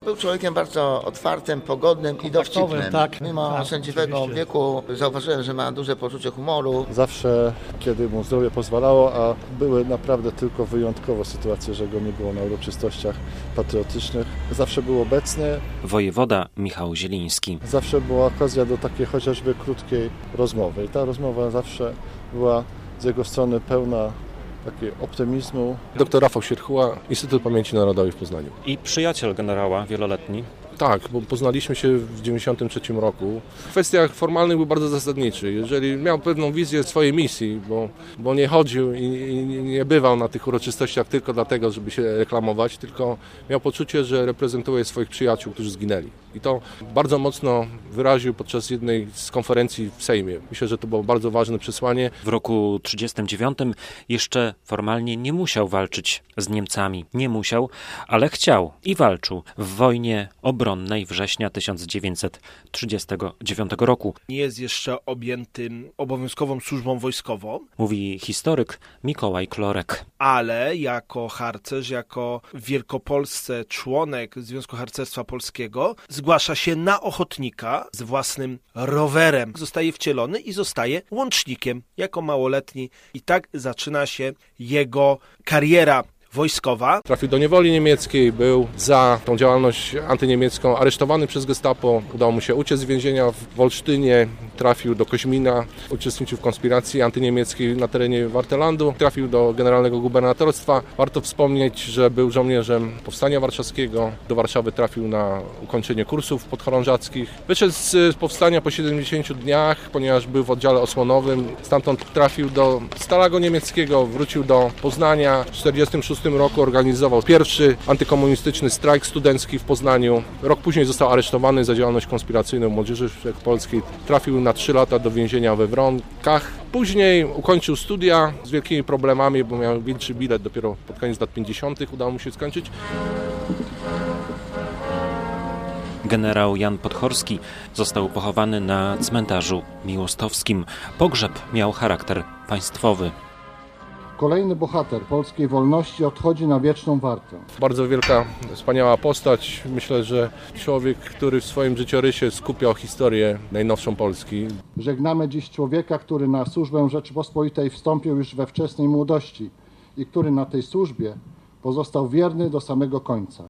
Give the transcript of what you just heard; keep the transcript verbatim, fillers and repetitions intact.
Był człowiekiem bardzo otwartym, pogodnym i dowcipnym. Tak, Mimo tak, sędziwego oczywiście. wieku zauważyłem, że ma duże poczucie humoru. Zawsze, kiedy mu zdrowie pozwalało, a były naprawdę tylko wyjątkowo sytuacje, że go nie było na uroczystościach patriotycznych, zawsze był obecny. Wojewoda Michał Zieliński. Zawsze była okazja do takiej chociażby krótkiej rozmowy i ta rozmowa zawsze była z jego strony pełna takiego optymizmu. Doktor Rafał Sierchuła, Instytut Pamięci Narodowej w Poznaniu. I przyjaciel generała wieloletni. Tak, bo poznaliśmy się w dziewięćdziesiątym trzecim roku. W kwestiach formalnych był bardzo zasadniczy. Jeżeli miał pewną wizję swojej misji, bo, bo nie chodził i, i nie bywał na tych uroczystościach tylko dlatego, żeby się reklamować, tylko miał poczucie, że reprezentuje swoich przyjaciół, którzy zginęli. I to bardzo mocno wyraził podczas jednej z konferencji w Sejmie. Myślę, że to było bardzo ważne przesłanie. W roku trzydziestym dziewiątym jeszcze formalnie nie musiał walczyć z Niemcami. Nie musiał, ale chciał i walczył w wojnie obronnej września tysiąc dziewięćset trzydziestego dziewiątego roku. Nie jest jeszcze objęty obowiązkową służbą wojskową. Mówi historyk Mikołaj Klorek. Ale jako harcerz, jako w Wielkopolsce członek Związku Harcerstwa Polskiego zgłasza się na ochotnika z własnym rowerem. Zostaje wcielony i zostaje łącznikiem jako małoletni. I tak zaczyna się jego kariera wojskowa. Trafił do niewoli niemieckiej, był za tą działalność antyniemiecką aresztowany przez gestapo. Udało mu się uciec z więzienia w Wolsztynie, trafił do Koźmina, uczestniczył w konspiracji antyniemieckiej na terenie Wartelandu, trafił do generalnego gubernatorstwa. Warto wspomnieć, że był żołnierzem Powstania Warszawskiego. Do Warszawy trafił na ukończenie kursów podchorążackich. Wyszedł z powstania po siedemdziesięciu dniach, ponieważ był w oddziale osłonowym. Stamtąd trafił do Stalagu Niemieckiego, wrócił do Poznania. W tysiąc dziewięćset czterdziestym szóstym roku organizował pierwszy antykomunistyczny strajk studencki w Poznaniu. Rok później został aresztowany za działalność konspiracyjną Młodzieży Wszechpolskiej. Trafił na trzy lata do więzienia we Wronkach. Później ukończył studia z wielkimi problemami, bo miał wilczy bilet. Dopiero pod koniec lat pięćdziesiątych udało mu się skończyć. Generał Jan Podhorski został pochowany na cmentarzu miłostowskim. Pogrzeb miał charakter państwowy. Kolejny bohater polskiej wolności odchodzi na wieczną wartę. Bardzo wielka, wspaniała postać. Myślę, że człowiek, który w swoim życiorysie skupiał historię najnowszą Polski. Żegnamy dziś człowieka, który na służbę Rzeczypospolitej wstąpił już we wczesnej młodości i który na tej służbie pozostał wierny do samego końca.